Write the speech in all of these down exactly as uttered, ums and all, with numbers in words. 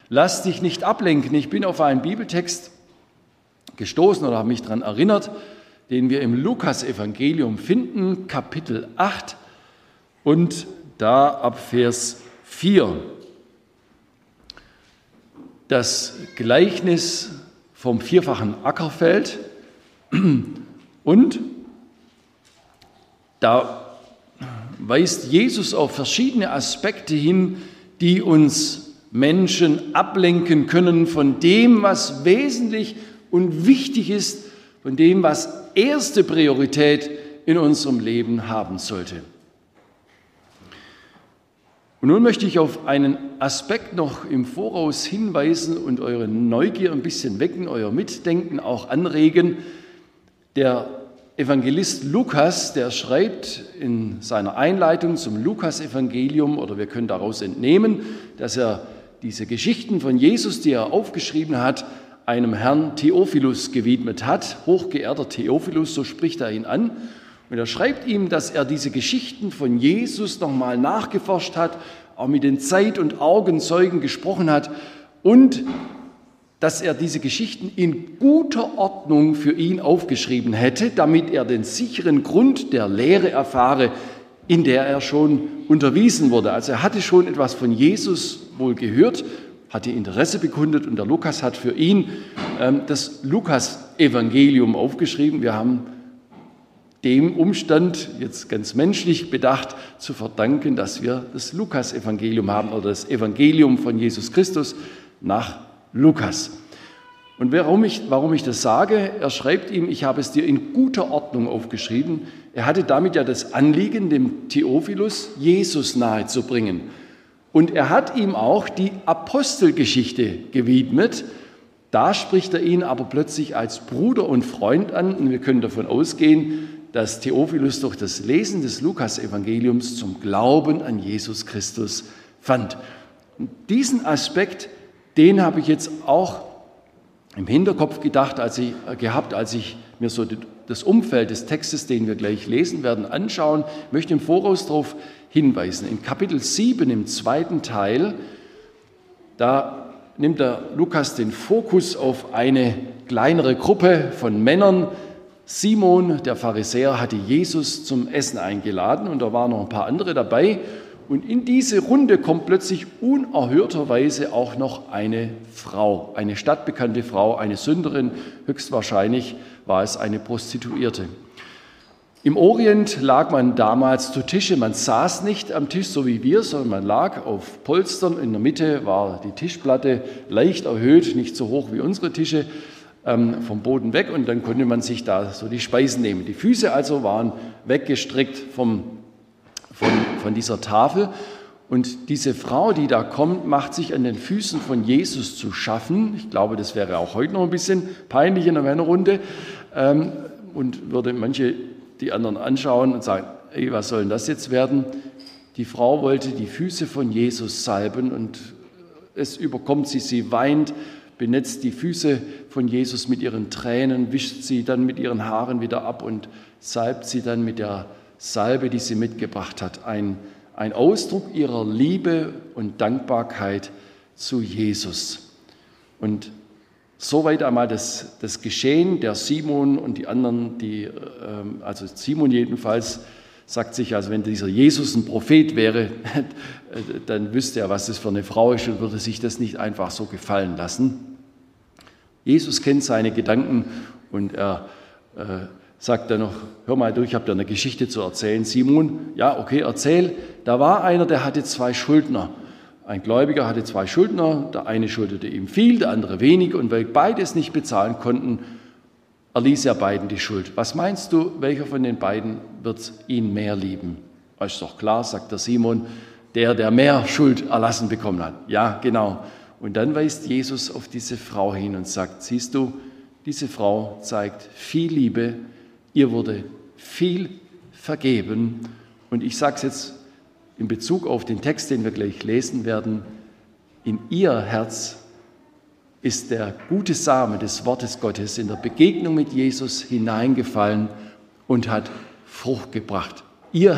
Lass dich nicht ablenken. Ich bin auf einen Bibeltext gestoßen oder habe mich daran erinnert, den wir im Lukas-Evangelium finden, Kapitel acht und da ab Vers vier. Das Gleichnis vom vierfachen Ackerfeld und da weist Jesus auf verschiedene Aspekte hin, die uns Menschen ablenken können von dem, was wesentlich und wichtig ist, von dem, was erste Priorität in unserem Leben haben sollte. Und nun möchte ich auf einen Aspekt noch im Voraus hinweisen und eure Neugier ein bisschen wecken, euer Mitdenken auch anregen. Der Evangelist Lukas, der schreibt in seiner Einleitung zum Lukas-Evangelium, oder wir können daraus entnehmen, dass er diese Geschichten von Jesus, die er aufgeschrieben hat, einem Herrn Theophilus gewidmet hat. Hochgeehrter Theophilus, so spricht er ihn an. Und er schreibt ihm, dass er diese Geschichten von Jesus nochmal nachgeforscht hat, auch mit den Zeit- und Augenzeugen gesprochen hat und dass er diese Geschichten in guter Ordnung für ihn aufgeschrieben hätte, damit er den sicheren Grund der Lehre erfahre, in der er schon unterwiesen wurde. Also er hatte schon etwas von Jesus wohl gehört, hatte Interesse bekundet und der Lukas hat für ihn ähm, das Lukas-Evangelium aufgeschrieben. Wir haben dem Umstand, jetzt ganz menschlich bedacht, zu verdanken, dass wir das Lukas-Evangelium haben oder das Evangelium von Jesus Christus nach Lukas. Und warum ich, warum ich das sage, er schreibt ihm, ich habe es dir in guter Ordnung aufgeschrieben. Er hatte damit ja das Anliegen, dem Theophilus Jesus nahezubringen. Und er hat ihm auch die Apostelgeschichte gewidmet. Da spricht er ihn aber plötzlich als Bruder und Freund an. Und wir können davon ausgehen, dass Theophilus durch das Lesen des Lukas-Evangeliums zum Glauben an Jesus Christus fand. Und diesen Aspekt, den habe ich jetzt auch im Hinterkopf gedacht, als ich, gehabt, als ich mir so das Umfeld des Textes, den wir gleich lesen werden, anschauen. Ich möchte im Voraus darauf hinweisen. In Kapitel sieben, im zweiten Teil, da nimmt der Lukas den Fokus auf eine kleinere Gruppe von Männern. Simon, der Pharisäer, hatte Jesus zum Essen eingeladen und da waren noch ein paar andere dabei. Und in diese Runde kommt plötzlich unerhörterweise auch noch eine Frau, eine stadtbekannte Frau, eine Sünderin, höchstwahrscheinlich war es eine Prostituierte. Im Orient lag man damals zu Tische, man saß nicht am Tisch, so wie wir, sondern man lag auf Polstern. In der Mitte war die Tischplatte leicht erhöht, nicht so hoch wie unsere Tische, ähm, vom Boden weg und dann konnte man sich da so die Speisen nehmen. Die Füße also waren weggestreckt vom Von, von dieser Tafel. Und diese Frau, die da kommt, macht sich an den Füßen von Jesus zu schaffen. Ich glaube, das wäre auch heute noch ein bisschen peinlich in der Männerrunde. Ähm, und würde manche die anderen anschauen und sagen, ey, was soll denn das jetzt werden? Die Frau wollte die Füße von Jesus salben und es überkommt sie, sie weint, benetzt die Füße von Jesus mit ihren Tränen, wischt sie dann mit ihren Haaren wieder ab und salbt sie dann mit der Salbe, die sie mitgebracht hat, ein, ein Ausdruck ihrer Liebe und Dankbarkeit zu Jesus. Und soweit einmal das, das Geschehen. Der Simon und die anderen, die, also Simon jedenfalls, sagt sich, also wenn dieser Jesus ein Prophet wäre, dann wüsste er, was das für eine Frau ist und würde sich das nicht einfach so gefallen lassen. Jesus kennt seine Gedanken und er äh, sagt dann noch, hör mal durch, ich habe dir eine Geschichte zu erzählen. Simon, ja, okay, erzähl. Da war einer, der hatte zwei Schuldner. Ein Gläubiger hatte zwei Schuldner, der eine schuldete ihm viel, der andere wenig. Und weil beide es nicht bezahlen konnten, erließ er beiden die Schuld. Was meinst du, welcher von den beiden wird ihn mehr lieben? Das ist doch klar, sagt der Simon, der, der mehr Schuld erlassen bekommen hat. Ja, genau. Und dann weist Jesus auf diese Frau hin und sagt, siehst du, diese Frau zeigt viel Liebe, ihr wurde viel vergeben. Und ich sage es jetzt in Bezug auf den Text, den wir gleich lesen werden, in ihr Herz ist der gute Same des Wortes Gottes in der Begegnung mit Jesus hineingefallen und hat Frucht gebracht. Ihr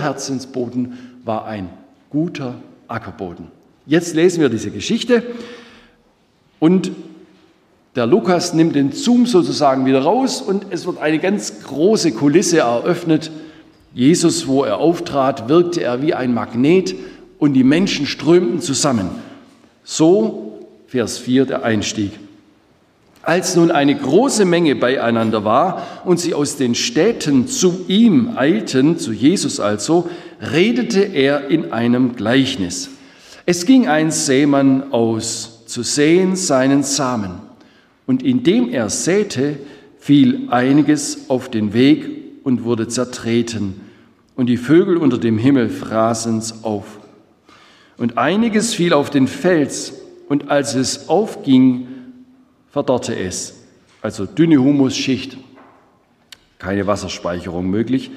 Herzensboden war ein guter Ackerboden. Jetzt lesen wir diese Geschichte. Und der Lukas nimmt den Zoom sozusagen wieder raus und es wird eine ganz große Kulisse eröffnet. Jesus, wo er auftrat, wirkte er wie ein Magnet und die Menschen strömten zusammen. So, Vers vier, der Einstieg. Als nun eine große Menge beieinander war und sie aus den Städten zu ihm eilten, zu Jesus also, redete er in einem Gleichnis. Es ging ein Sämann aus, zu säen seinen Samen. Und indem er säte, fiel einiges auf den Weg und wurde zertreten. Und die Vögel unter dem Himmel fraßen's auf. Und einiges fiel auf den Fels, und als es aufging, verdorrte es. Also dünne Humusschicht, keine Wasserspeicherung möglich.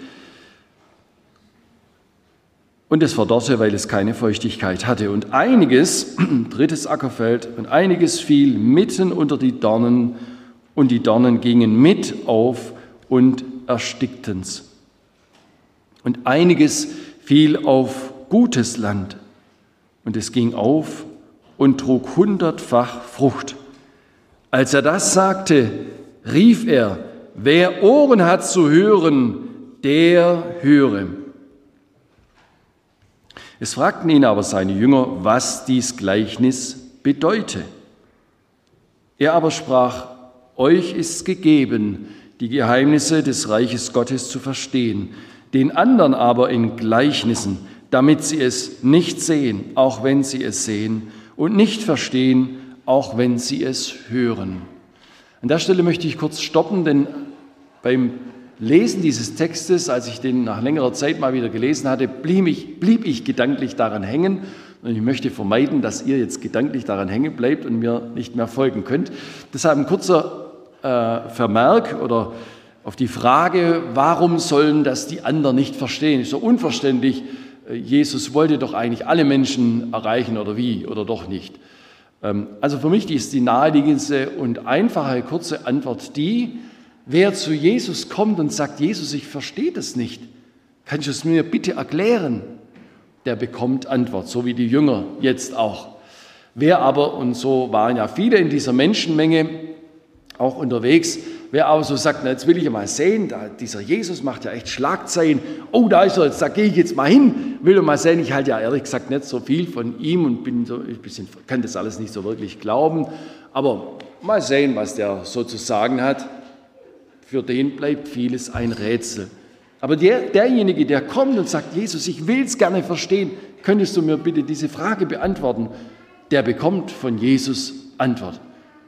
Und es verdorrte, weil es keine Feuchtigkeit hatte. Und einiges, drittes Ackerfeld, und einiges fiel mitten unter die Dornen, und die Dornen gingen mit auf und erstickten's. Und einiges fiel auf gutes Land, und es ging auf und trug hundertfach Frucht. Als er das sagte, rief er, wer Ohren hat zu hören, der höre. Es fragten ihn aber seine Jünger, was dies Gleichnis bedeute. Er aber sprach, euch ist gegeben, die Geheimnisse des Reiches Gottes zu verstehen, den anderen aber in Gleichnissen, damit sie es nicht sehen, auch wenn sie es sehen, und nicht verstehen, auch wenn sie es hören. An der Stelle möchte ich kurz stoppen, denn beim Lesen dieses Textes, als ich den nach längerer Zeit mal wieder gelesen hatte, blieb ich, blieb ich gedanklich daran hängen. Und ich möchte vermeiden, dass ihr jetzt gedanklich daran hängen bleibt und mir nicht mehr folgen könnt. Deshalb ein kurzer äh, Vermerk oder auf die Frage, warum sollen das die anderen nicht verstehen? Ist so unverständlich. Jesus wollte doch eigentlich alle Menschen erreichen oder wie oder doch nicht. Also für mich ist die naheliegendste und einfache, kurze Antwort die, wer zu Jesus kommt und sagt, Jesus, ich verstehe das nicht, kannst du es mir bitte erklären? Der bekommt Antwort, so wie die Jünger jetzt auch. Wer aber, und so waren ja viele in dieser Menschenmenge auch unterwegs, wer aber so sagt, na, jetzt will ich ja mal sehen, da, dieser Jesus macht ja echt Schlagzeilen, oh, da ist er, jetzt, da gehe ich jetzt mal hin, will doch mal sehen, ich halte ja ehrlich gesagt nicht so viel von ihm und bin so ein bisschen, kann das alles nicht so wirklich glauben, aber mal sehen, was der so zu sagen hat. Für den bleibt vieles ein Rätsel. Aber der, derjenige, der kommt und sagt, Jesus, ich will es gerne verstehen, könntest du mir bitte diese Frage beantworten, der bekommt von Jesus Antwort.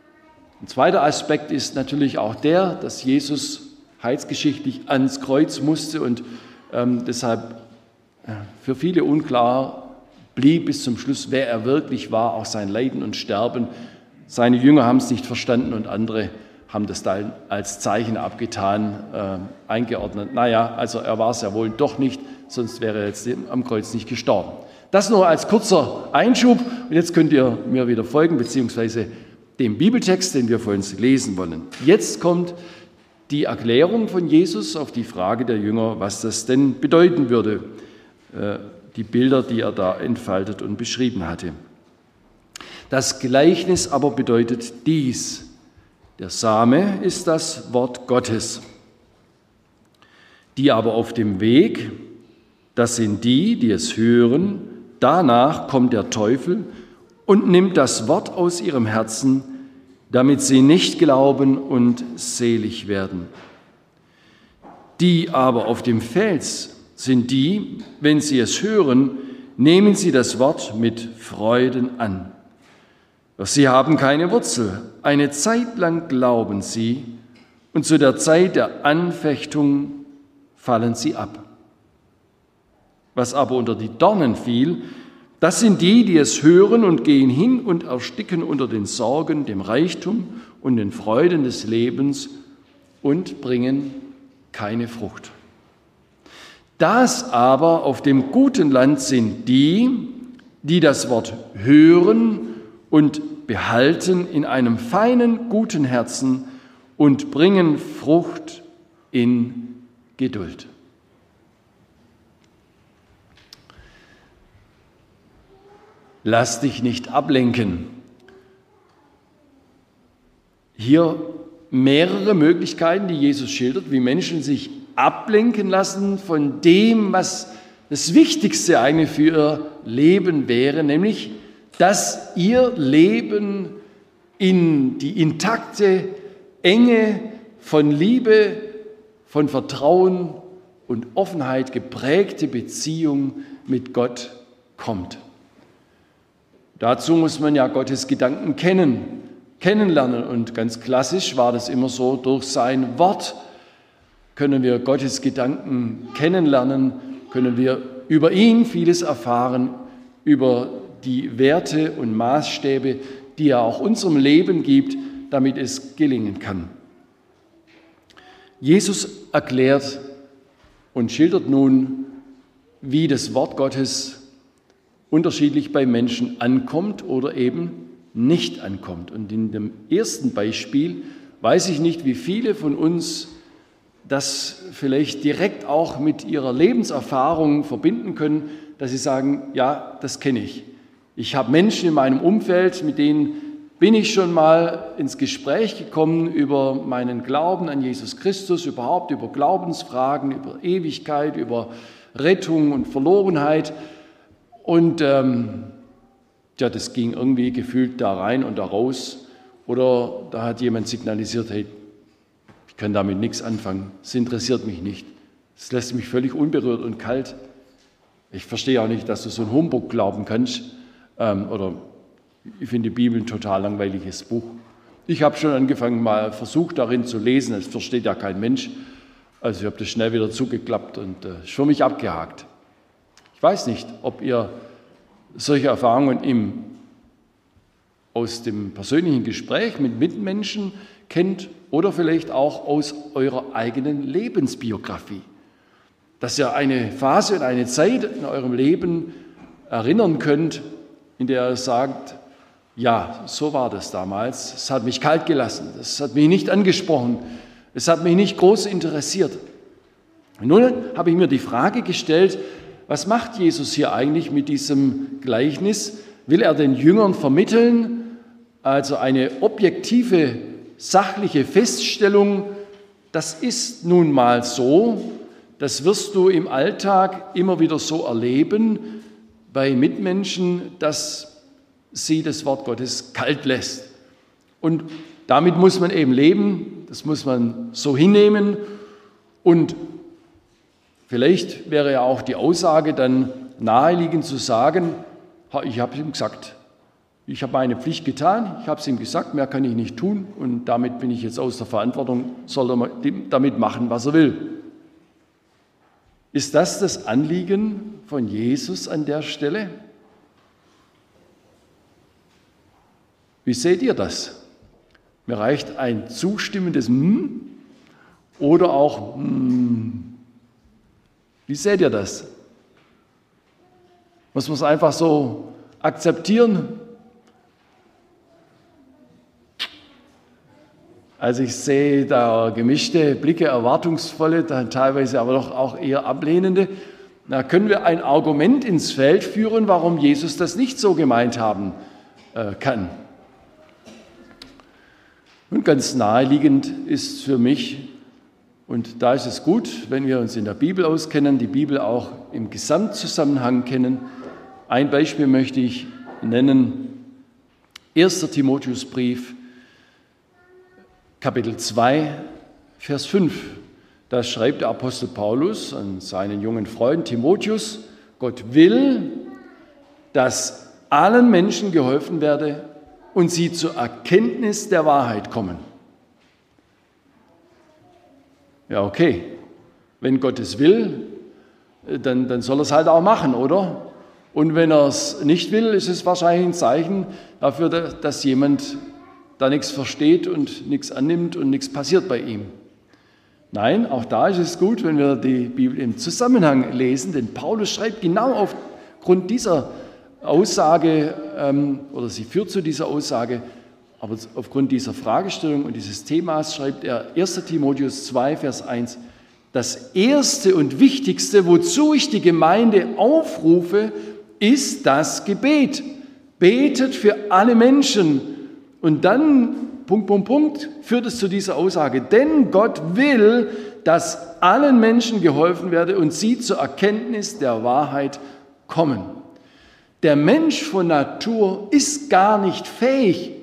Ein zweiter Aspekt ist natürlich auch der, dass Jesus heilsgeschichtlich ans Kreuz musste und ähm, deshalb äh, für viele unklar blieb bis zum Schluss, wer er wirklich war, auch sein Leiden und Sterben. Seine Jünger haben es nicht verstanden und andere haben das dann als Zeichen abgetan, äh, eingeordnet. Naja, also er war es ja wohl doch nicht, sonst wäre er jetzt am Kreuz nicht gestorben. Das nur als kurzer Einschub und jetzt könnt ihr mir wieder folgen, beziehungsweise dem Bibeltext, den wir vorhin lesen wollen. Jetzt kommt die Erklärung von Jesus auf die Frage der Jünger, was das denn bedeuten würde, äh, die Bilder, die er da entfaltet und beschrieben hatte. Das Gleichnis aber bedeutet dies: Der Same ist das Wort Gottes. Die aber auf dem Weg, das sind die, die es hören, danach kommt der Teufel und nimmt das Wort aus ihrem Herzen, damit sie nicht glauben und selig werden. Die aber auf dem Fels sind die, wenn sie es hören, nehmen sie das Wort mit Freuden an. Doch sie haben keine Wurzel. Eine Zeit lang glauben sie, und zu der Zeit der Anfechtung fallen sie ab. Was aber unter die Dornen fiel, das sind die, die es hören und gehen hin und ersticken unter den Sorgen, dem Reichtum und den Freuden des Lebens und bringen keine Frucht. Das aber auf dem guten Land sind die, die das Wort hören und behalten in einem feinen, guten Herzen und bringen Frucht in Geduld. Lass dich nicht ablenken. hier mehrere Möglichkeiten, die Jesus schildert, wie Menschen sich ablenken lassen von dem, was das Wichtigste eigentlich für ihr Leben wäre, nämlich, dass ihr Leben in die intakte Enge von Liebe, von Vertrauen und Offenheit geprägte Beziehung mit Gott kommt. Dazu muss man ja Gottes Gedanken kennen, kennenlernen. Und ganz klassisch war das immer so, durch sein Wort können wir Gottes Gedanken kennenlernen, können wir über ihn vieles erfahren, über die Werte und Maßstäbe, die er auch unserem Leben gibt, damit es gelingen kann. Jesus erklärt und schildert nun, wie das Wort Gottes unterschiedlich bei Menschen ankommt oder eben nicht ankommt. Und in dem ersten Beispiel weiß ich nicht, wie viele von uns das vielleicht direkt auch mit ihrer Lebenserfahrung verbinden können, dass sie sagen, ja, das kenne ich. Ich habe Menschen in meinem Umfeld, mit denen bin ich schon mal ins Gespräch gekommen über meinen Glauben an Jesus Christus, überhaupt über Glaubensfragen, über Ewigkeit, über Rettung und Verlorenheit. Und ähm, ja, das ging irgendwie gefühlt da rein und da raus. Oder da hat jemand signalisiert, hey, ich kann damit nichts anfangen, es interessiert mich nicht. Es lässt mich völlig unberührt und kalt. Ich verstehe auch nicht, dass du so einen Humbug glauben kannst. Ähm, oder ich finde die Bibel ein total langweiliges Buch. Ich habe schon angefangen, mal versucht darin zu lesen, es versteht ja kein Mensch. Also ich habe das schnell wieder zugeklappt und äh, ist für mich abgehakt. Ich weiß nicht, ob ihr solche Erfahrungen im, aus dem persönlichen Gespräch mit Mitmenschen kennt oder vielleicht auch aus eurer eigenen Lebensbiografie. Dass ihr eine Phase und eine Zeit in eurem Leben erinnern könnt, in der ihr sagt, ja, so war das damals, es hat mich kalt gelassen, es hat mich nicht angesprochen, es hat mich nicht groß interessiert. Und nun habe ich mir die Frage gestellt, was macht Jesus hier eigentlich mit diesem Gleichnis? Will er den Jüngern vermitteln, also eine objektive, sachliche Feststellung, das ist nun mal so, das wirst du im Alltag immer wieder so erleben bei Mitmenschen, dass sie das Wort Gottes kalt lässt. Und damit muss man eben leben, das muss man so hinnehmen. Und vielleicht wäre ja auch die Aussage dann naheliegend zu sagen, ich habe ihm gesagt, ich habe meine Pflicht getan, ich habe es ihm gesagt, mehr kann ich nicht tun und damit bin ich jetzt aus der Verantwortung, soll er damit machen, was er will. Ist das das Anliegen von Jesus an der Stelle? Wie seht ihr das? Mir reicht ein zustimmendes Hm oder auch Hm. Wie seht ihr das? Muss man es einfach so akzeptieren? Also ich sehe da gemischte Blicke, erwartungsvolle, dann teilweise aber doch auch eher ablehnende. Da können wir ein Argument ins Feld führen, warum Jesus das nicht so gemeint haben äh, kann. Und ganz naheliegend ist für mich, und da ist es gut, wenn wir uns in der Bibel auskennen, die Bibel auch im Gesamtzusammenhang kennen. Ein Beispiel möchte ich nennen, erster Timotheusbrief, Kapitel zwei, Vers fünf. Da schreibt der Apostel Paulus an seinen jungen Freund Timotheus, Gott will, dass allen Menschen geholfen werde und sie zur Erkenntnis der Wahrheit kommen. Ja, okay, wenn Gott es will, dann, dann soll er es halt auch machen, oder? Und wenn er es nicht will, ist es wahrscheinlich ein Zeichen dafür, dass jemand da nichts versteht und nichts annimmt und nichts passiert bei ihm. Nein, auch da ist es gut, wenn wir die Bibel im Zusammenhang lesen, denn Paulus schreibt genau aufgrund dieser Aussage, ähm, oder sie führt zu dieser Aussage, aber aufgrund dieser Fragestellung und dieses Themas schreibt er erster Timotheus zwei, Vers eins, das Erste und Wichtigste, wozu ich die Gemeinde aufrufe, ist das Gebet. Betet für alle Menschen. Und dann Punkt, Punkt, Punkt, führt es zu dieser Aussage. Denn Gott will, dass allen Menschen geholfen werde und sie zur Erkenntnis der Wahrheit kommen. Der Mensch von Natur ist gar nicht fähig,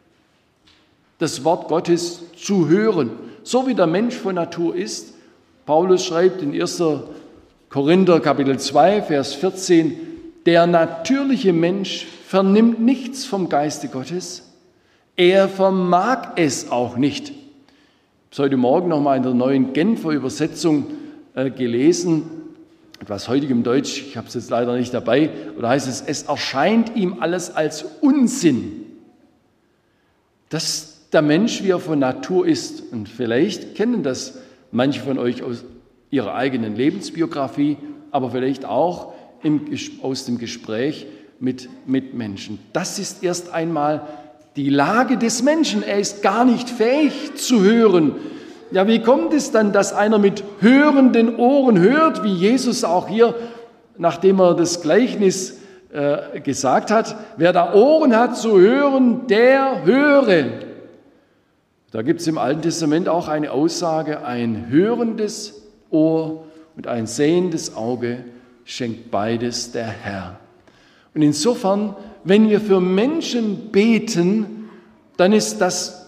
das Wort Gottes zu hören, so wie der Mensch von Natur ist. Paulus schreibt in erster Korinther Kapitel zwei, Vers vierzehn, der natürliche Mensch vernimmt nichts vom Geiste Gottes, er vermag es auch nicht. Ich habe es heute Morgen nochmal in der neuen Genfer Übersetzung äh, gelesen, etwas heutigem Deutsch, ich habe es jetzt leider nicht dabei, oder heißt es, es erscheint ihm alles als Unsinn. Das ist der Mensch, wie er von Natur ist. Und vielleicht kennen das manche von euch aus ihrer eigenen Lebensbiografie, aber vielleicht auch im, aus dem Gespräch mit Mitmenschen. Das ist erst einmal die Lage des Menschen. Er ist gar nicht fähig zu hören. Ja, wie kommt es dann, dass einer mit hörenden Ohren hört, wie Jesus auch hier, nachdem er das Gleichnis äh, gesagt hat, wer da Ohren hat zu hören, der höre. Da gibt es im Alten Testament auch eine Aussage, ein hörendes Ohr und ein sehendes Auge schenkt beides der Herr. Und insofern, wenn wir für Menschen beten, dann ist das,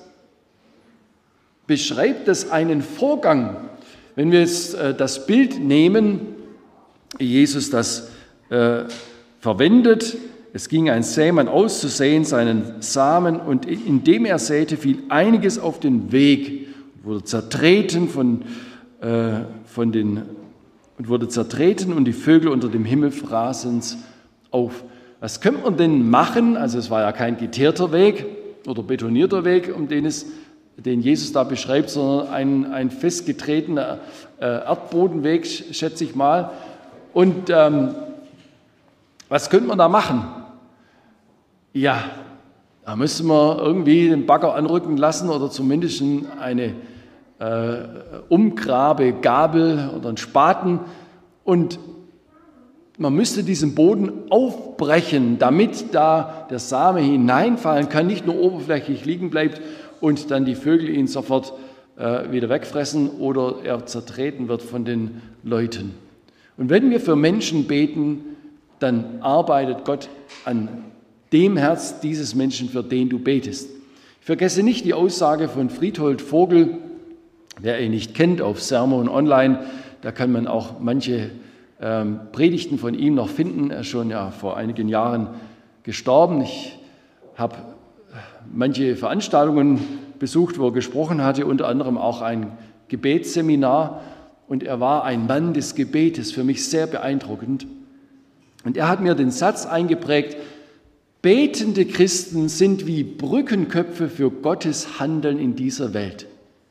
beschreibt das einen Vorgang. Wenn wir jetzt äh, das Bild nehmen, Jesus das äh, verwendet, es ging ein Sämann aus zu säen seinen Samen und indem er säte, fiel einiges auf den Weg, wurde zertreten von, äh, von den, und wurde zertreten und die Vögel unter dem Himmel fraßen's auf. Was könnte man denn machen? Also es war ja kein geteerter Weg oder betonierter Weg, um den, es, den Jesus da beschreibt, sondern ein, ein festgetretener äh, Erdbodenweg, schätze ich mal. Und ähm, was könnte man da machen? Ja, da müssen wir irgendwie den Bagger anrücken lassen oder zumindest eine äh, Umgrabegabel oder einen Spaten und man müsste diesen Boden aufbrechen, damit da der Same hineinfallen kann, nicht nur oberflächlich liegen bleibt und dann die Vögel ihn sofort äh, wieder wegfressen oder er zertreten wird von den Leuten. Und wenn wir für Menschen beten, dann arbeitet Gott an dem Herz dieses Menschen, für den du betest. Ich vergesse nicht die Aussage von Friedhold Vogel, wer ihn nicht kennt, auf Sermon Online, da kann man auch manche ähm, Predigten von ihm noch finden. Er ist schon ja vor einigen Jahren gestorben. Ich habe manche Veranstaltungen besucht, wo er gesprochen hatte, unter anderem auch ein Gebetsseminar. Und er war ein Mann des Gebetes, für mich sehr beeindruckend. Und er hat mir den Satz eingeprägt, betende Christen sind wie Brückenköpfe für Gottes Handeln in dieser Welt.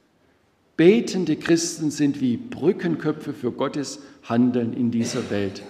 Betende Christen sind wie Brückenköpfe für Gottes Handeln in dieser Welt.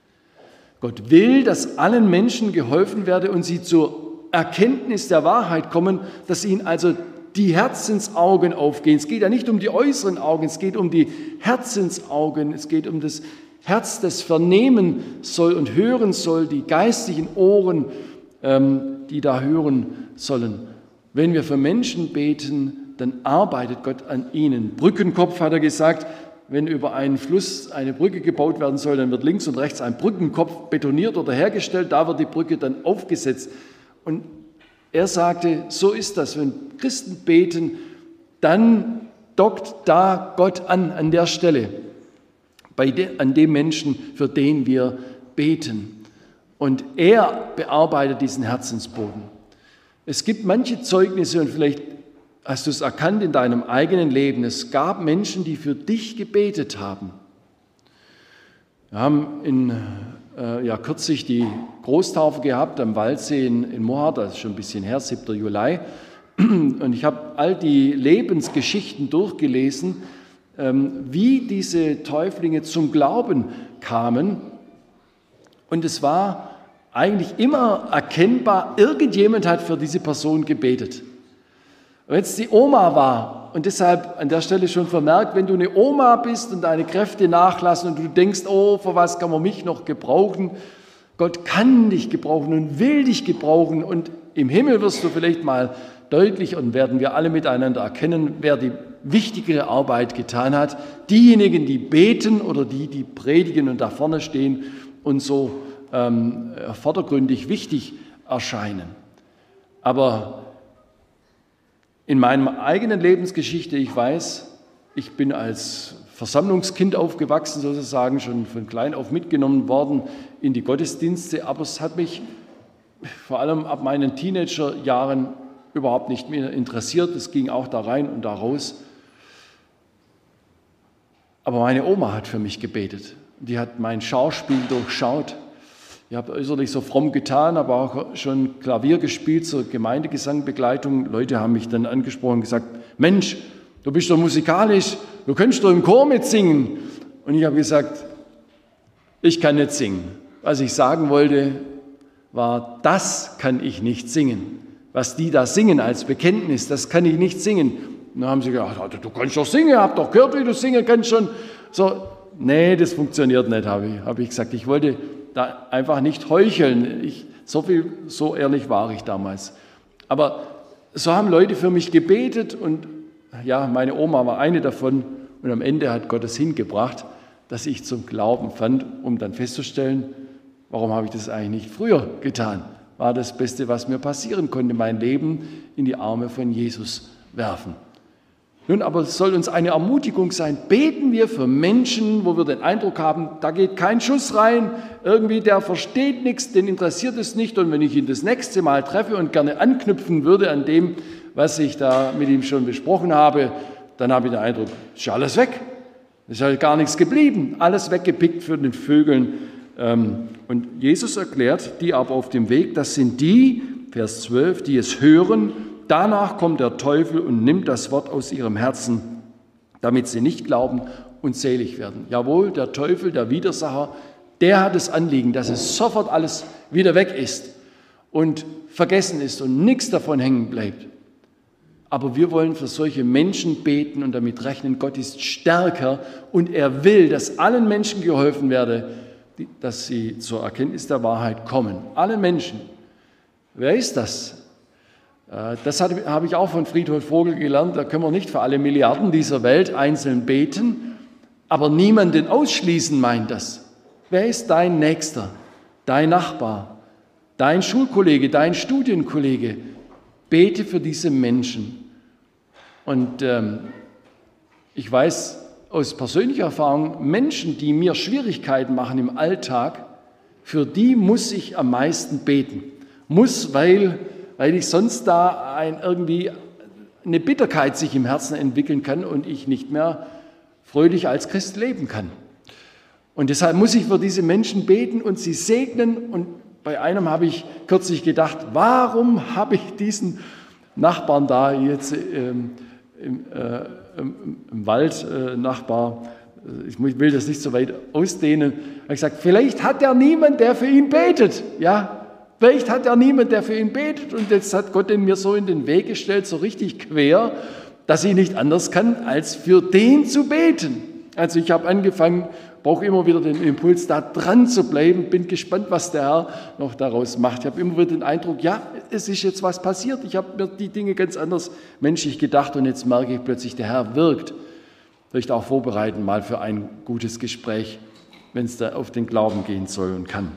Gott will, dass allen Menschen geholfen werde und sie zur Erkenntnis der Wahrheit kommen, dass ihnen also die Herzensaugen aufgehen. Es geht ja nicht um die äußeren Augen, es geht um die Herzensaugen, es geht um das Herz, das vernehmen soll und hören soll, die geistlichen Ohren, ähm, die da hören sollen. Wenn wir für Menschen beten, dann arbeitet Gott an ihnen. Brückenkopf hat er gesagt, wenn über einen Fluss eine Brücke gebaut werden soll, dann wird links und rechts ein Brückenkopf betoniert oder hergestellt, da wird die Brücke dann aufgesetzt. Und er sagte, so ist das, wenn Christen beten, dann dockt da Gott an, an der Stelle, bei de, an dem Menschen, für den wir beten. Und er bearbeitet diesen Herzensboden. Es gibt manche Zeugnisse, und vielleicht hast du es erkannt in deinem eigenen Leben, es gab Menschen, die für dich gebetet haben. Wir haben in, äh, ja, kürzlich die Großtaufe gehabt am Waldsee in, in Mohardt, das ist schon ein bisschen her, siebter Juli. Und ich habe all die Lebensgeschichten durchgelesen, ähm, wie diese Täuflinge zum Glauben kamen. Und es war eigentlich immer erkennbar, irgendjemand hat für diese Person gebetet. Wenn es die Oma war, und deshalb an der Stelle schon vermerkt, wenn du eine Oma bist und deine Kräfte nachlassen und du denkst, oh, für was kann man mich noch gebrauchen? Gott kann dich gebrauchen und will dich gebrauchen und im Himmel wirst du vielleicht mal deutlich und werden wir alle miteinander erkennen, wer die wichtigere Arbeit getan hat. Diejenigen, die beten oder die, die predigen und da vorne stehen und so ähm, vordergründig wichtig erscheinen. Aber in meiner eigenen Lebensgeschichte, ich weiß, ich bin als Versammlungskind aufgewachsen, sozusagen schon von klein auf mitgenommen worden in die Gottesdienste, aber es hat mich vor allem ab meinen Teenagerjahren überhaupt nicht mehr interessiert. Es ging auch da rein und da raus. Aber meine Oma hat für mich gebetet. Die hat mein Schauspiel durchschaut. Ich habe äußerlich so fromm getan, aber auch schon Klavier gespielt zur Gemeindegesangbegleitung. Leute haben mich dann angesprochen und gesagt, Mensch, du bist doch musikalisch, du könntest doch im Chor mitsingen. Und ich habe gesagt, ich kann nicht singen. Was ich sagen wollte, war, das kann ich nicht singen. Was die da singen als Bekenntnis, das kann ich nicht singen. Und dann haben sie gesagt, du kannst doch singen, hab doch gehört, wie du singen kannst schon. So, nee, das funktioniert nicht, habe ich, habe ich gesagt. Ich wollte da einfach nicht heucheln. Ich, so viel, so ehrlich war ich damals. Aber so haben Leute für mich gebetet und ja, meine Oma war eine davon. Und am Ende hat Gott es hingebracht, dass ich zum Glauben fand, um dann festzustellen, warum habe ich das eigentlich nicht früher getan? War das Beste, was mir passieren konnte, mein Leben in die Arme von Jesus werfen. Nun, aber es soll uns eine Ermutigung sein, beten wir für Menschen, wo wir den Eindruck haben, da geht kein Schuss rein, irgendwie der versteht nichts, den interessiert es nicht und wenn ich ihn das nächste Mal treffe und gerne anknüpfen würde an dem, was ich da mit ihm schon besprochen habe, dann habe ich den Eindruck, ist ja alles weg, ist ja gar nichts geblieben, alles weggepickt für den Vögeln. Und Jesus erklärt, die aber auf dem Weg, das sind die, Vers zwölf, die es hören, danach kommt der Teufel und nimmt das Wort aus ihrem Herzen, damit sie nicht glauben und selig werden. Jawohl, der Teufel, der Widersacher, der hat das Anliegen, dass es sofort alles wieder weg ist und vergessen ist und nichts davon hängen bleibt. Aber wir wollen für solche Menschen beten und damit rechnen, Gott ist stärker und er will, dass allen Menschen geholfen werde, dass sie zur Erkenntnis der Wahrheit kommen. Allen Menschen. Wer ist das? Das habe ich auch von Friedhof Vogel gelernt. Da können wir nicht für alle Milliarden dieser Welt einzeln beten, aber niemanden ausschließen meint das. Wer ist dein Nächster, dein Nachbar, dein Schulkollege, dein Studienkollege? Bete für diese Menschen. Und ähm, ich weiß aus persönlicher Erfahrung, Menschen, die mir Schwierigkeiten machen im Alltag, für die muss ich am meisten beten. Muss, weil, weil ich sonst da ein, irgendwie eine Bitterkeit sich im Herzen entwickeln kann und ich nicht mehr fröhlich als Christ leben kann. Und deshalb muss ich für diese Menschen beten und sie segnen. Und bei einem habe ich kürzlich gedacht, warum habe ich diesen Nachbarn da jetzt ähm, im, äh, im, im Wald, äh, Nachbar, ich will das nicht so weit ausdehnen, habe ich gesagt, vielleicht hat er niemand, der für ihn betet, ja, vielleicht hat er niemand, der für ihn betet und jetzt hat Gott ihn mir so in den Weg gestellt, so richtig quer, dass ich nicht anders kann, als für den zu beten. Also ich habe angefangen, brauche immer wieder den Impuls, da dran zu bleiben, bin gespannt, was der Herr noch daraus macht. Ich habe immer wieder den Eindruck, ja, es ist jetzt was passiert. Ich habe mir die Dinge ganz anders menschlich gedacht und jetzt merke ich plötzlich, der Herr wirkt. Vielleicht auch vorbereiten mal für ein gutes Gespräch, wenn es da auf den Glauben gehen soll und kann.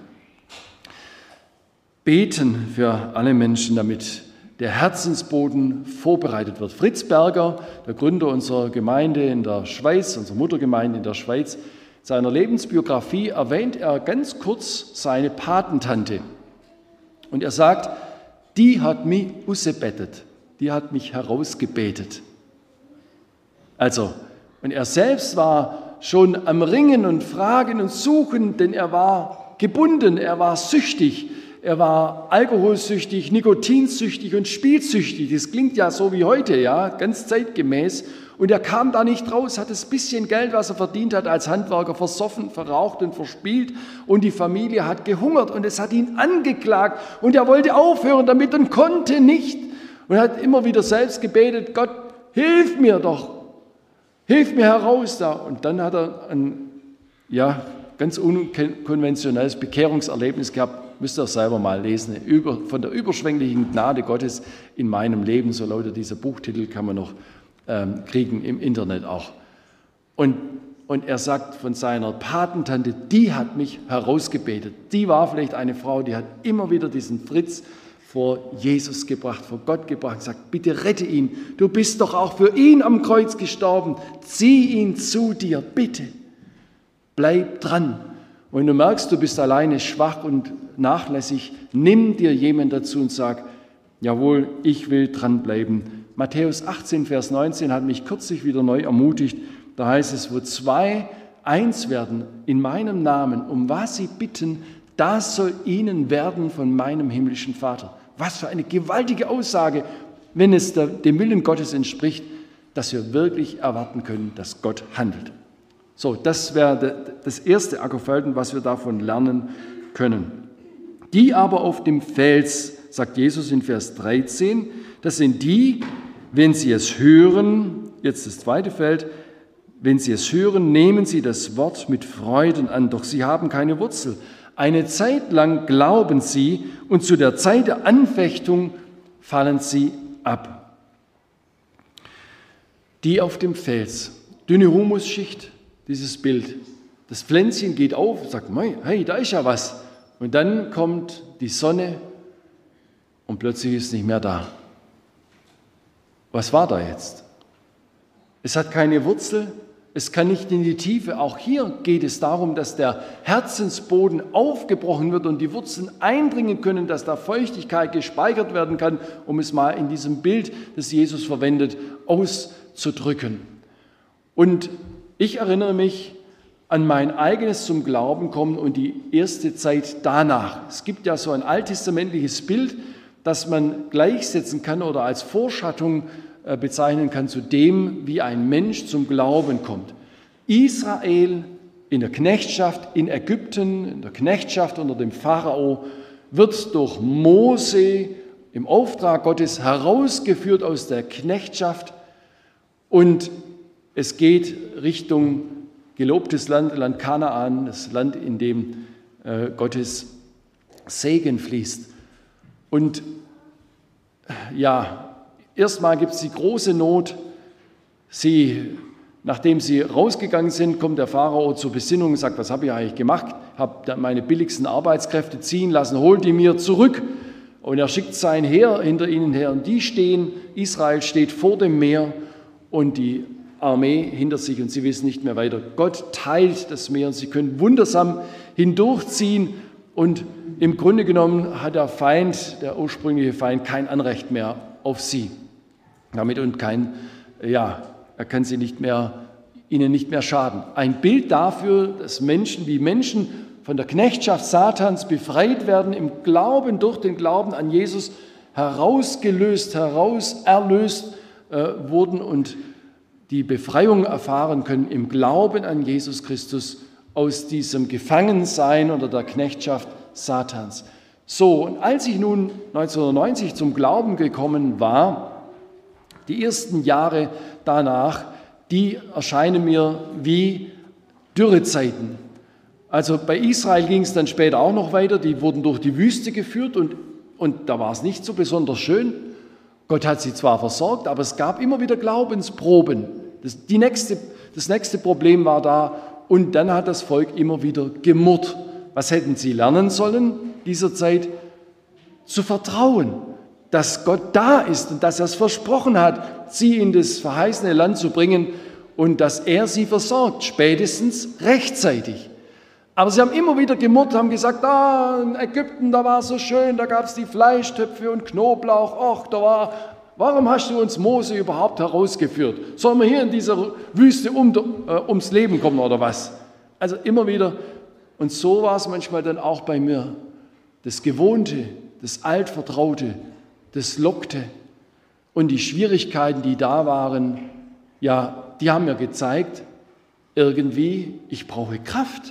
Beten für alle Menschen, damit der Herzensboden vorbereitet wird. Fritz Berger, der Gründer unserer Gemeinde in der Schweiz, unserer Muttergemeinde in der Schweiz, in seiner Lebensbiografie erwähnt er ganz kurz seine Patentante. Und er sagt, die hat mich ausgebettet, die hat mich herausgebetet. Also, und er selbst war schon am Ringen und Fragen und Suchen, denn er war gebunden, er war süchtig. Er war alkoholsüchtig, nikotinsüchtig und spielsüchtig. Das klingt ja so wie heute, ja, ganz zeitgemäß. Und er kam da nicht raus, hat das bisschen Geld, was er verdient hat, als Handwerker versoffen, verraucht und verspielt. Und die Familie hat gehungert und es hat ihn angeklagt. Und er wollte aufhören damit und konnte nicht. Und er hat immer wieder selbst gebetet, Gott, hilf mir doch, hilf mir heraus da. Und dann hat er ein, ja, ganz unkonventionelles Bekehrungserlebnis gehabt. müsst ihr auch selber mal lesen, über, von der überschwänglichen Gnade Gottes in meinem Leben, so lautet dieser Buchtitel, kann man noch ähm, kriegen im Internet auch. Und, und er sagt von seiner Patentante, die hat mich herausgebetet. Die war vielleicht eine Frau, die hat immer wieder diesen Fritz vor Jesus gebracht, vor Gott gebracht, gesagt, bitte rette ihn, du bist doch auch für ihn am Kreuz gestorben, zieh ihn zu dir, bitte, bleib dran. Und wenn du merkst, du bist alleine schwach und nachlässig, nimm dir jemand dazu und sag, jawohl, ich will dranbleiben. Matthäus achtzehn, Vers neunzehn hat mich kürzlich wieder neu ermutigt, da heißt es, wo zwei eins werden in meinem Namen, um was sie bitten, das soll ihnen werden von meinem himmlischen Vater. Was für eine gewaltige Aussage, wenn es der, dem Willen Gottes entspricht, dass wir wirklich erwarten können, dass Gott handelt. So, das wäre das erste Ackerfelden, was wir davon lernen können. Die aber auf dem Fels, sagt Jesus in Vers dreizehn, das sind die, wenn sie es hören, jetzt das zweite Feld, wenn sie es hören, nehmen sie das Wort mit Freuden an, doch sie haben keine Wurzel. Eine Zeit lang glauben sie und zu der Zeit der Anfechtung fallen sie ab. Die auf dem Fels, dünne Humusschicht, dieses Bild. Das Pflänzchen geht auf, sagt, hey, da ist ja was. Und dann kommt die Sonne und plötzlich ist es nicht mehr da. Was war da jetzt? Es hat keine Wurzel. Es kann nicht in die Tiefe. Auch hier geht es darum, dass der Herzensboden aufgebrochen wird und die Wurzeln eindringen können, dass da Feuchtigkeit gespeichert werden kann, um es mal in diesem Bild, das Jesus verwendet, auszudrücken. Und ich erinnere mich an mein eigenes zum Glauben kommen und die erste Zeit danach. Es gibt ja so ein alttestamentliches Bild, das man gleichsetzen kann oder als Vorschattung bezeichnen kann zu dem, wie ein Mensch zum Glauben kommt. Israel in der Knechtschaft in Ägypten, in der Knechtschaft unter dem Pharao, wird durch Mose im Auftrag Gottes herausgeführt aus der Knechtschaft und es geht Richtung gelobtes Land, Land Kanaan, das Land, in dem äh, Gottes Segen fließt. Und ja, erstmal gibt es die große Not. Sie, nachdem sie rausgegangen sind, kommt der Pharao zur Besinnung und sagt, was habe ich eigentlich gemacht? Ich habe meine billigsten Arbeitskräfte ziehen lassen, holt die mir zurück. Und er schickt sein Heer hinter ihnen her. Und die stehen, Israel steht vor dem Meer und die Armee hinter sich und sie wissen nicht mehr weiter. Gott teilt das Meer und sie können wundersam hindurchziehen. Und im Grunde genommen hat der Feind, der ursprüngliche Feind, kein Anrecht mehr auf sie. Damit und kein, ja, er kann sie nicht mehr, ihnen nicht mehr schaden. Ein Bild dafür, dass Menschen wie Menschen von der Knechtschaft Satans befreit werden, im Glauben, durch den Glauben an Jesus herausgelöst, herauserlöst äh, wurden und die Befreiung erfahren können im Glauben an Jesus Christus aus diesem Gefangensein unter der Knechtschaft Satans. So, und als ich nun neunzehnhundertneunzig zum Glauben gekommen war, die ersten Jahre danach, die erscheinen mir wie Dürrezeiten. Also bei Israel ging es dann später auch noch weiter, die wurden durch die Wüste geführt und, und da war es nicht so besonders schön. Gott hat sie zwar versorgt, aber es gab immer wieder Glaubensproben. Das, die nächste, das nächste Problem war da und dann hat das Volk immer wieder gemurrt. Was hätten sie lernen sollen dieser Zeit? Zu vertrauen, dass Gott da ist und dass er es versprochen hat, sie in das verheißene Land zu bringen und dass er sie versorgt, spätestens rechtzeitig. Aber sie haben immer wieder gemurrt, haben gesagt, ah, in Ägypten, da war es so schön, da gab es die Fleischtöpfe und Knoblauch, ach, da war, warum hast du uns Mose überhaupt herausgeführt? Sollen wir hier in dieser Wüste um, äh, ums Leben kommen oder was? Also immer wieder, und so war es manchmal dann auch bei mir, das Gewohnte, das Altvertraute, das Lockte und die Schwierigkeiten, die da waren, ja, die haben mir gezeigt, irgendwie, ich brauche Kraft.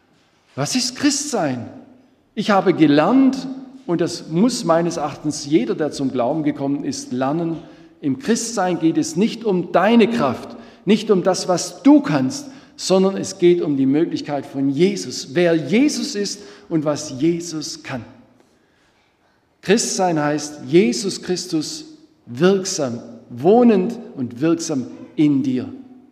Was ist Christsein? Ich habe gelernt, und das muss meines Erachtens jeder, der zum Glauben gekommen ist, lernen, im Christsein geht es nicht um deine Kraft, nicht um das, was du kannst, sondern es geht um die Möglichkeit von Jesus, wer Jesus ist und was Jesus kann. Christsein heißt Jesus Christus wirksam, wohnend und wirksam in dir.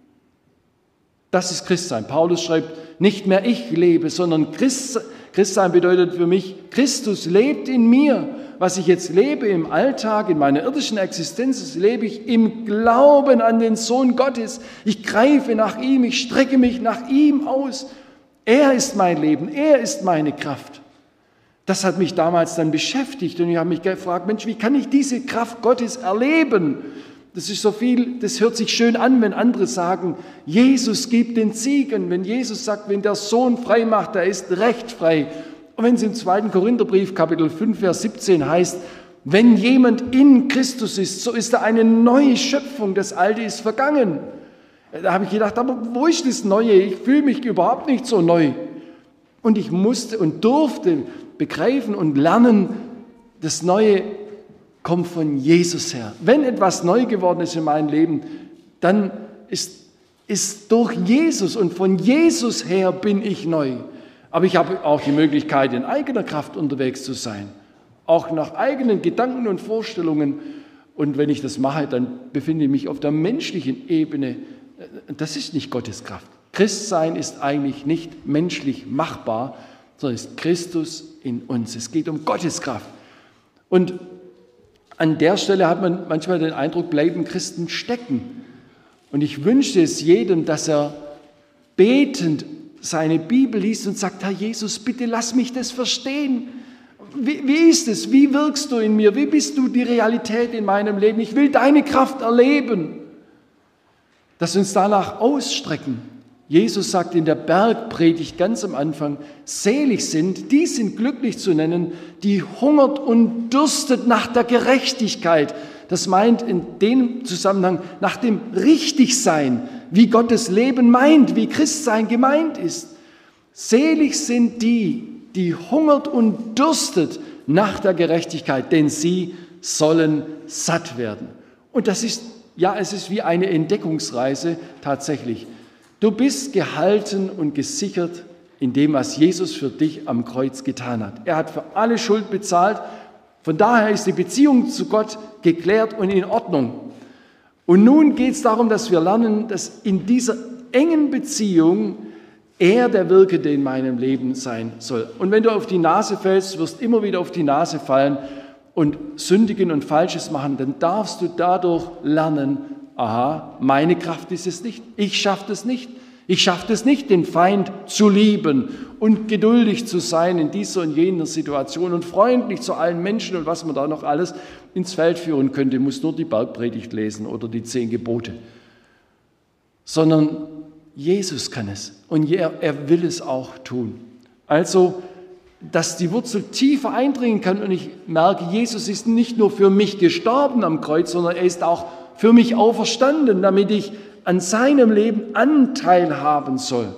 Das ist Christsein. Paulus schreibt, nicht mehr ich lebe, sondern Christ, Christsein bedeutet für mich, Christus lebt in mir. Was ich jetzt lebe im Alltag, in meiner irdischen Existenz, das lebe ich im Glauben an den Sohn Gottes. Ich greife nach ihm, ich strecke mich nach ihm aus. Er ist mein Leben, er ist meine Kraft. Das hat mich damals dann beschäftigt und ich habe mich gefragt, Mensch, wie kann ich diese Kraft Gottes erleben? Das ist so viel, das hört sich schön an, wenn andere sagen, Jesus gibt den Sieg. Und wenn Jesus sagt, wenn der Sohn frei macht, der ist recht frei. Und wenn es im zweiten Korintherbrief, Kapitel fünf, Vers siebzehn heißt, wenn jemand in Christus ist, so ist er eine neue Schöpfung, das Alte ist vergangen. Da habe ich gedacht, aber wo ist das Neue? Ich fühle mich überhaupt nicht so neu. Und ich musste und durfte begreifen und lernen, das Neue kommt von Jesus her. Wenn etwas neu geworden ist in meinem Leben, dann ist es durch Jesus und von Jesus her bin ich neu. Aber ich habe auch die Möglichkeit, in eigener Kraft unterwegs zu sein, auch nach eigenen Gedanken und Vorstellungen. Und wenn ich das mache, dann befinde ich mich auf der menschlichen Ebene. Das ist nicht Gottes Kraft. Christsein ist eigentlich nicht menschlich machbar, sondern ist Christus in uns. Es geht um Gottes Kraft. Und an der Stelle hat man manchmal den Eindruck, bleiben Christen stecken. Und ich wünsche es jedem, dass er betend seine Bibel liest und sagt, Herr Jesus, bitte lass mich das verstehen. Wie, wie ist es? Wie wirkst du in mir? Wie bist du die Realität in meinem Leben? Ich will deine Kraft erleben. Dass wir uns danach ausstrecken. Jesus sagt in der Bergpredigt ganz am Anfang, selig sind, die sind glücklich zu nennen, die hungert und dürstet nach der Gerechtigkeit. Das meint in dem Zusammenhang nach dem Richtigsein, wie Gottes Leben meint, wie Christsein gemeint ist. Selig sind die, die hungert und dürstet nach der Gerechtigkeit, denn sie sollen satt werden. Und das ist, ja, es ist wie eine Entdeckungsreise tatsächlich. Du bist gehalten und gesichert in dem, was Jesus für dich am Kreuz getan hat. Er hat für alle Schuld bezahlt. Von daher ist die Beziehung zu Gott geklärt und in Ordnung. Und nun geht es darum, dass wir lernen, dass in dieser engen Beziehung er der Wirkende in meinem Leben sein soll. Und wenn du auf die Nase fällst, wirst immer wieder auf die Nase fallen und sündigen und Falsches machen, dann darfst du dadurch lernen, aha, meine Kraft ist es nicht. Ich schaffe es nicht. Ich schaffe es nicht, den Feind zu lieben und geduldig zu sein in dieser und jener Situation und freundlich zu allen Menschen und was man da noch alles ins Feld führen könnte. Ich muss nur die Bergpredigt lesen oder die zehn Gebote. Sondern Jesus kann es und er, er will es auch tun. Also, dass die Wurzel tiefer eindringen kann und ich merke, Jesus ist nicht nur für mich gestorben am Kreuz, sondern er ist auch für mich auferstanden, damit ich an seinem Leben Anteil haben soll.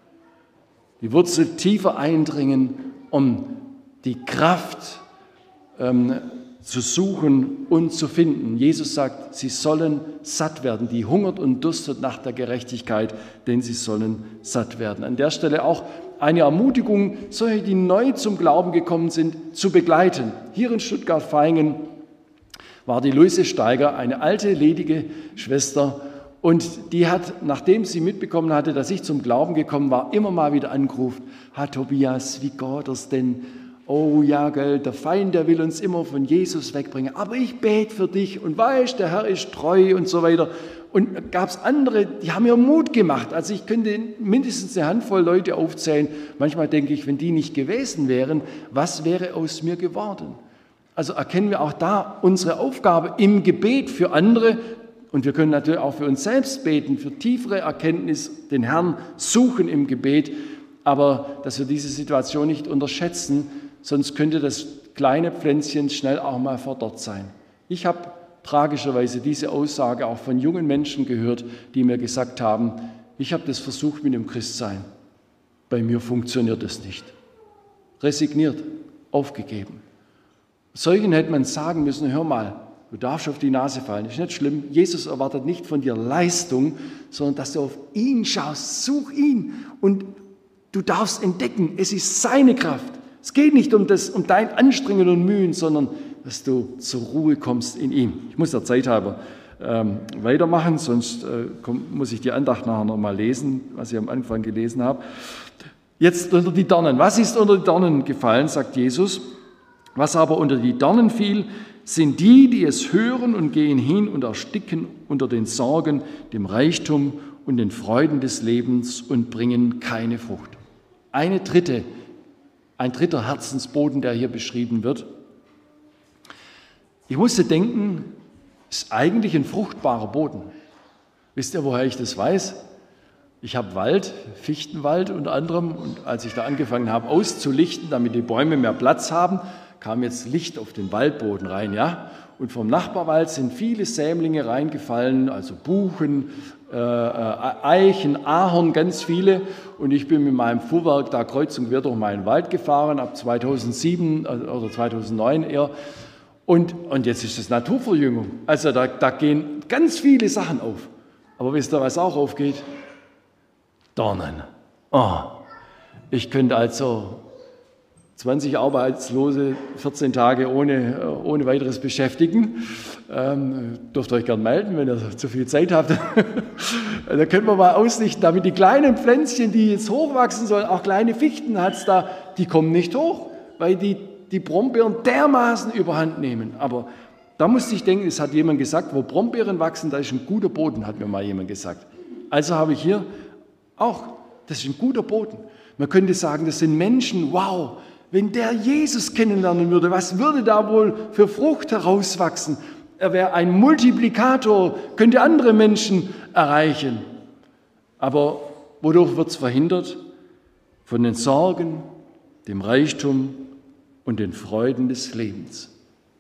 Die Wurzel tiefer eindringen, um die Kraft ähm, zu suchen und zu finden. Jesus sagt, sie sollen satt werden, die hungert und dürstet nach der Gerechtigkeit, denn sie sollen satt werden. An der Stelle auch eine Ermutigung, solche, die neu zum Glauben gekommen sind, zu begleiten. Hier in Stuttgart-Vaihingen war die Luise Steiger, eine alte, ledige Schwester, und die hat, nachdem sie mitbekommen hatte, dass ich zum Glauben gekommen war, immer mal wieder angerufen, Herr Tobias, wie geht das denn? Oh ja, gell, der Feind, der will uns immer von Jesus wegbringen, aber ich bete für dich und weißt, der Herr ist treu und so weiter. Und gab es andere, die haben mir Mut gemacht. Also ich könnte mindestens eine Handvoll Leute aufzählen. Manchmal denke ich, wenn die nicht gewesen wären, was wäre aus mir geworden? Also erkennen wir auch da unsere Aufgabe im Gebet für andere. Und wir können natürlich auch für uns selbst beten, für tiefere Erkenntnis, den Herrn suchen im Gebet. Aber dass wir diese Situation nicht unterschätzen, sonst könnte das kleine Pflänzchen schnell auch mal verdorrt sein. Ich habe tragischerweise diese Aussage auch von jungen Menschen gehört, die mir gesagt haben, ich habe das versucht mit dem Christsein. Bei mir funktioniert es nicht. Resigniert, aufgegeben. Solchen hätte man sagen müssen, hör mal, Du darfst auf die Nase fallen, ist nicht schlimm. Jesus erwartet nicht von dir Leistung, sondern dass du auf ihn schaust. Such ihn und du darfst entdecken, es ist seine Kraft. Es geht nicht um, das, um dein Anstrengen und Mühen, sondern dass du zur Ruhe kommst in ihm. Ich muss der Zeit halber ähm, weitermachen, sonst äh, komm, muss ich die Andacht nachher nochmal lesen, was ich am Anfang gelesen habe. Jetzt unter die Dornen. Was ist unter die Dornen gefallen, sagt Jesus. Was aber unter die Dornen fiel, sind die, die es hören und gehen hin und ersticken unter den Sorgen, dem Reichtum und den Freuden des Lebens und bringen keine Frucht. Eine dritte, ein dritter Herzensboden, der hier beschrieben wird. Ich musste denken, ist eigentlich ein fruchtbarer Boden. Wisst ihr, woher ich das weiß? Ich habe Wald, Fichtenwald unter anderem, und als ich da angefangen habe auszulichten, damit die Bäume mehr Platz haben, kam jetzt Licht auf den Waldboden rein, ja. Und vom Nachbarwald sind viele Sämlinge reingefallen, also Buchen, äh, Eichen, Ahorn, ganz viele. Und ich bin mit meinem Fuhrwerk da kreuz und quer durch meinen Wald gefahren, ab zweitausendsieben oder zweitausendneun eher. Und, und jetzt ist das Naturverjüngung. Also da, da gehen ganz viele Sachen auf. Aber wisst ihr, was auch aufgeht? Dornen. Oh, ich könnte also zwanzig Arbeitslose vierzehn Tage ohne, ohne weiteres beschäftigen. Ähm, dürft ihr euch gern melden, wenn ihr zu viel Zeit habt. Da können wir mal ausrichten, damit die kleinen Pflänzchen, die jetzt hochwachsen sollen, auch kleine Fichten hat es da, die kommen nicht hoch, weil die, die Brombeeren dermaßen überhand nehmen. Aber da musste ich denken, es hat jemand gesagt, wo Brombeeren wachsen, da ist ein guter Boden, hat mir mal jemand gesagt. Also habe ich hier auch, das ist ein guter Boden. Man könnte sagen, das sind Menschen, wow, wenn der Jesus kennenlernen würde, was würde da wohl für Frucht herauswachsen? Er wäre ein Multiplikator, könnte andere Menschen erreichen. Aber wodurch wird es verhindert? Von den Sorgen, dem Reichtum und den Freuden des Lebens.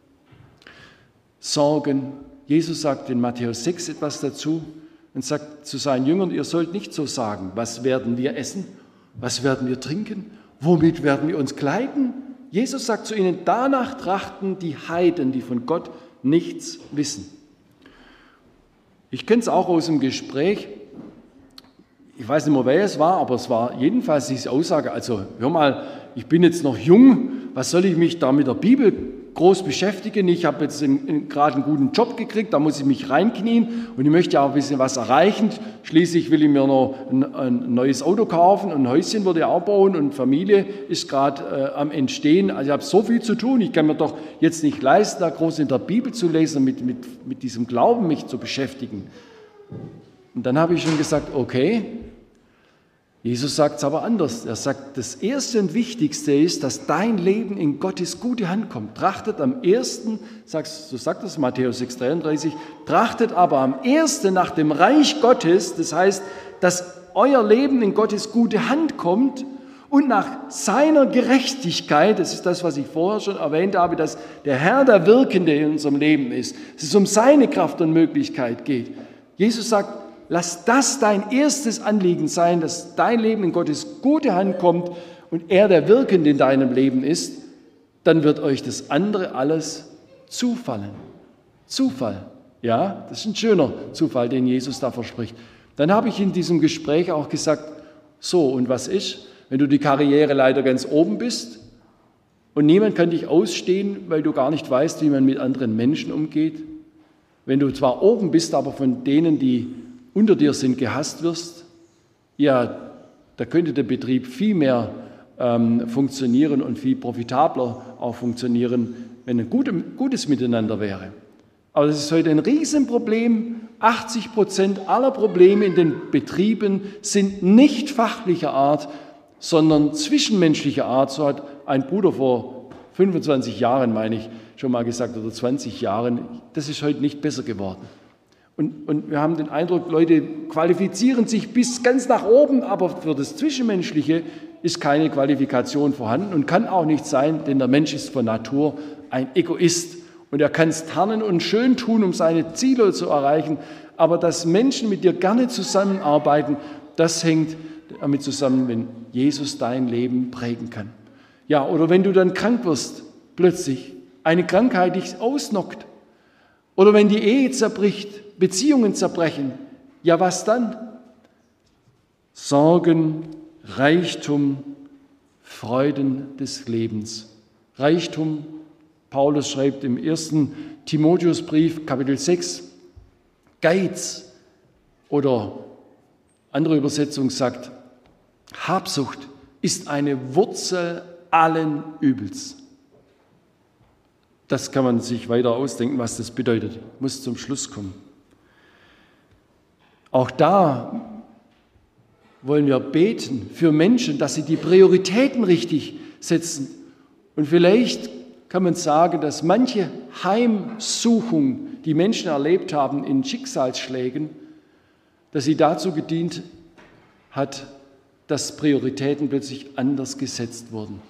Sorgen. Jesus sagt in Matthäus sechs etwas dazu und sagt zu seinen Jüngern, ihr sollt nicht so sagen, was werden wir essen, was werden wir trinken, womit werden wir uns kleiden? Jesus sagt zu ihnen, danach trachten die Heiden, die von Gott nichts wissen. Ich kenne es auch aus dem Gespräch, ich weiß nicht mehr, wer es war, aber es war jedenfalls diese Aussage, also hör mal, ich bin jetzt noch jung, was soll ich mich da mit der Bibel groß beschäftigen? Ich habe jetzt gerade einen guten Job gekriegt, da muss ich mich reinknien und ich möchte auch ein bisschen was erreichen. Schließlich will ich mir noch ein, ein neues Auto kaufen und ein Häuschen würde ich auch bauen und Familie ist gerade äh, am Entstehen. Also ich habe so viel zu tun, ich kann mir doch jetzt nicht leisten, da groß in der Bibel zu lesen, mit, mit, mit diesem Glauben mich zu beschäftigen. Und dann habe ich schon gesagt, okay, Jesus sagt es aber anders. Er sagt, das Erste und Wichtigste ist, dass dein Leben in Gottes gute Hand kommt. Trachtet am ersten, so sagt es Matthäus sechs dreiunddreißig, trachtet aber am ersten nach dem Reich Gottes, das heißt, dass euer Leben in Gottes gute Hand kommt und nach seiner Gerechtigkeit, das ist das, was ich vorher schon erwähnt habe, dass der Herr der Wirkende in unserem Leben ist, dass es um seine Kraft und Möglichkeit geht. Jesus sagt, lass das dein erstes Anliegen sein, dass dein Leben in Gottes gute Hand kommt und er der Wirkende in deinem Leben ist, dann wird euch das andere alles zufallen. Zufall, ja, das ist ein schöner Zufall, den Jesus da verspricht. Dann habe ich in diesem Gespräch auch gesagt, so, und was ist, wenn du die Karriereleiter ganz oben bist und niemand kann dich ausstehen, weil du gar nicht weißt, wie man mit anderen Menschen umgeht? Wenn du zwar oben bist, aber von denen, die unter dir sind, gehasst wirst, ja, da könnte der Betrieb viel mehr ähm, funktionieren und viel profitabler auch funktionieren, wenn ein gutes, gutes Miteinander wäre. Aber das ist heute ein Riesenproblem. achtzig Prozent aller Probleme in den Betrieben sind nicht fachlicher Art, sondern zwischenmenschlicher Art. So hat ein Bruder vor fünfundzwanzig Jahren, meine ich, schon mal gesagt, oder zwanzig Jahren. Das ist heute nicht besser geworden. Und, und wir haben den Eindruck, Leute qualifizieren sich bis ganz nach oben, aber für das Zwischenmenschliche ist keine Qualifikation vorhanden und kann auch nicht sein, denn der Mensch ist von Natur ein Egoist. Und er kann es tarnen und schön tun, um seine Ziele zu erreichen. Aber dass Menschen mit dir gerne zusammenarbeiten, das hängt damit zusammen, wenn Jesus dein Leben prägen kann. Ja, oder wenn du dann krank wirst, plötzlich eine Krankheit dich ausnockt. Oder wenn die Ehe zerbricht, Beziehungen zerbrechen, ja was dann? Sorgen, Reichtum, Freuden des Lebens. Reichtum, Paulus schreibt im ersten Timotheusbrief, Kapitel sechs, Geiz oder andere Übersetzung sagt, Habsucht ist eine Wurzel allen Übels. Das kann man sich weiter ausdenken, was das bedeutet. Ich muss zum Schluss kommen. Auch da wollen wir beten für Menschen, dass sie die Prioritäten richtig setzen. Und vielleicht kann man sagen, dass manche Heimsuchung, die Menschen erlebt haben in Schicksalsschlägen, dass sie dazu gedient hat, dass Prioritäten plötzlich anders gesetzt wurden.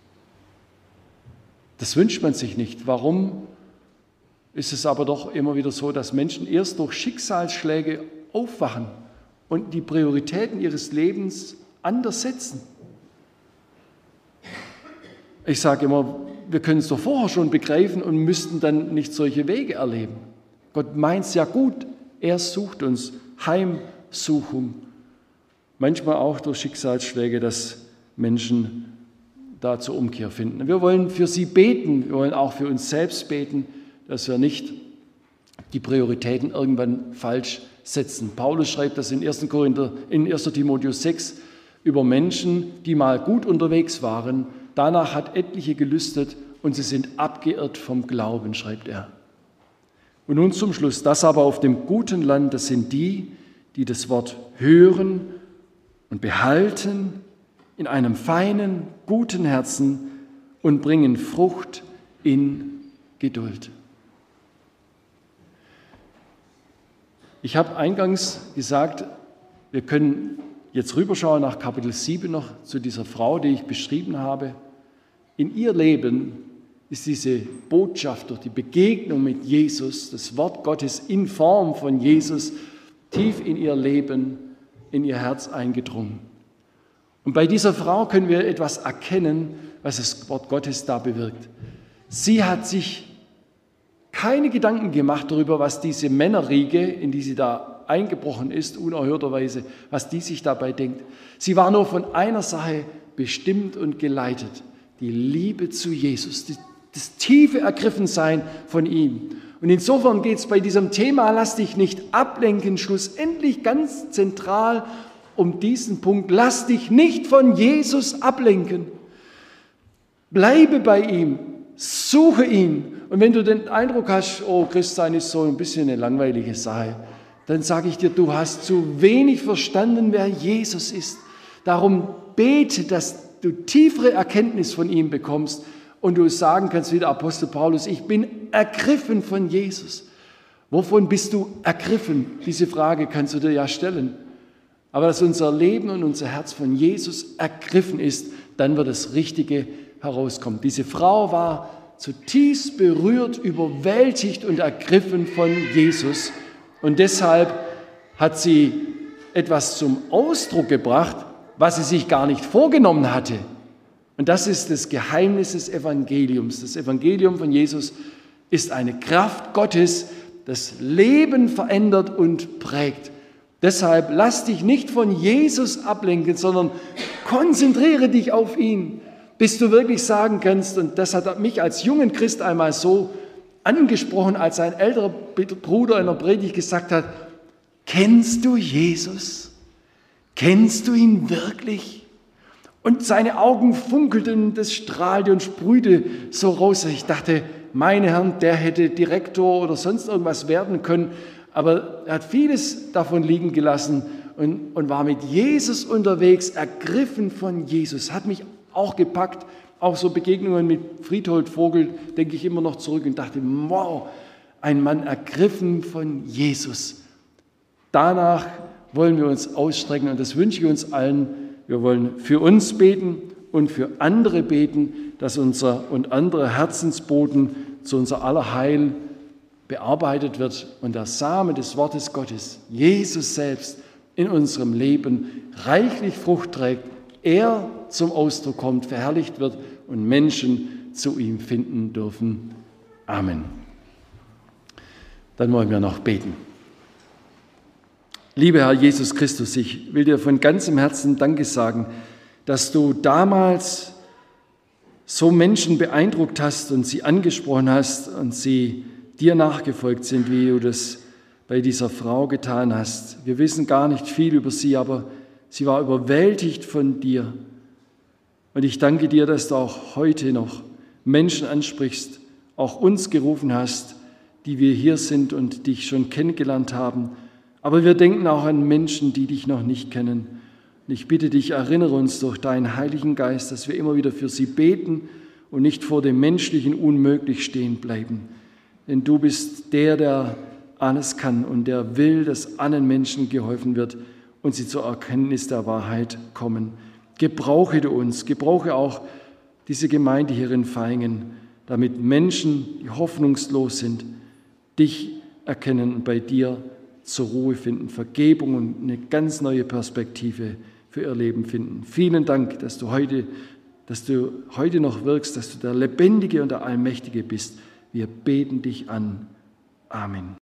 Das wünscht man sich nicht. Warum ist es aber doch immer wieder so, dass Menschen erst durch Schicksalsschläge aufwachen und die Prioritäten ihres Lebens anders setzen? Ich sage immer, wir können es doch vorher schon begreifen und müssten dann nicht solche Wege erleben. Gott meint es ja gut. Er sucht uns. Heimsuchung. Manchmal auch durch Schicksalsschläge, dass Menschen da zur Umkehr finden. Wir wollen für sie beten. Wir wollen auch für uns selbst beten, dass wir nicht die Prioritäten irgendwann falsch setzen. Paulus schreibt das in ersten Korinther, in ersten Timotheus sechs über Menschen, die mal gut unterwegs waren. Danach hat etliche gelüstet und sie sind abgeirrt vom Glauben, schreibt er. Und nun zum Schluss, das aber auf dem guten Land, das sind die, die das Wort hören und behalten in einem feinen, guten Herzen und bringen Frucht in Geduld. Ich habe eingangs gesagt, wir können jetzt rüberschauen nach Kapitel sieben noch zu dieser Frau, die ich beschrieben habe. In ihr Leben ist diese Botschaft durch die Begegnung mit Jesus, das Wort Gottes in Form von Jesus, tief in ihr Leben, in ihr Herz eingedrungen. Und bei dieser Frau können wir etwas erkennen, was das Wort Gottes da bewirkt. Sie hat sich keine Gedanken gemacht darüber, was diese Männerriege, in die sie da eingebrochen ist, unerhörterweise, was die sich dabei denkt. Sie war nur von einer Sache bestimmt und geleitet, die Liebe zu Jesus, das tiefe Ergriffensein von ihm. Und insofern geht es bei diesem Thema, lass dich nicht ablenken, schlussendlich ganz zentral um diesen Punkt, lass dich nicht von Jesus ablenken. Bleibe bei ihm, suche ihn. Und wenn du den Eindruck hast, oh, Christsein ist so ein bisschen eine langweilige Sache, dann sage ich dir, du hast zu wenig verstanden, wer Jesus ist. Darum bete, dass du tiefere Erkenntnis von ihm bekommst und du sagen kannst wie der Apostel Paulus, ich bin ergriffen von Jesus. Wovon bist du ergriffen? Diese Frage kannst du dir ja stellen. Aber dass unser Leben und unser Herz von Jesus ergriffen ist, dann wird das Richtige herauskommen. Diese Frau war zutiefst berührt, überwältigt und ergriffen von Jesus. Und deshalb hat sie etwas zum Ausdruck gebracht, was sie sich gar nicht vorgenommen hatte. Und das ist das Geheimnis des Evangeliums. Das Evangelium von Jesus ist eine Kraft Gottes, das Leben verändert und prägt. Deshalb lass dich nicht von Jesus ablenken, sondern konzentriere dich auf ihn, bis du wirklich sagen kannst, und das hat mich als jungen Christ einmal so angesprochen, als ein älterer Bruder in der Predigt gesagt hat, kennst du Jesus? Kennst du ihn wirklich? Und seine Augen funkelten, das strahlte und sprühte so raus. Ich dachte, meine Herren, der hätte Direktor oder sonst irgendwas werden können, aber er hat vieles davon liegen gelassen und, und war mit Jesus unterwegs, ergriffen von Jesus, hat mich auch gepackt. Auch so Begegnungen mit Friedhold Vogel denke ich immer noch zurück und dachte, wow, ein Mann ergriffen von Jesus. Danach wollen wir uns ausstrecken und das wünsche ich uns allen. Wir wollen für uns beten und für andere beten, dass unser und andere Herzensboten zu unser aller Heil bearbeitet wird und der Same des Wortes Gottes, Jesus selbst, in unserem Leben reichlich Frucht trägt, er zum Ausdruck kommt, verherrlicht wird und Menschen zu ihm finden dürfen. Amen. Dann wollen wir noch beten. Lieber Herr Jesus Christus, ich will dir von ganzem Herzen Danke sagen, dass du damals so Menschen beeindruckt hast und sie angesprochen hast und sie dir nachgefolgt sind, wie du das bei dieser Frau getan hast. Wir wissen gar nicht viel über sie, aber sie war überwältigt von dir. Und ich danke dir, dass du auch heute noch Menschen ansprichst, auch uns gerufen hast, die wir hier sind und dich schon kennengelernt haben. Aber wir denken auch an Menschen, die dich noch nicht kennen. Und ich bitte dich, erinnere uns durch deinen Heiligen Geist, dass wir immer wieder für sie beten und nicht vor dem Menschlichen unmöglich stehen bleiben. Denn du bist der, der alles kann und der will, dass allen Menschen geholfen wird und sie zur Erkenntnis der Wahrheit kommen. Gebrauche du uns, gebrauche auch diese Gemeinde hier in Vaihingen, damit Menschen, die hoffnungslos sind, dich erkennen und bei dir zur Ruhe finden, Vergebung und eine ganz neue Perspektive für ihr Leben finden. Vielen Dank, dass du heute, dass du heute noch wirkst, dass du der Lebendige und der Allmächtige bist. Wir beten dich an. Amen.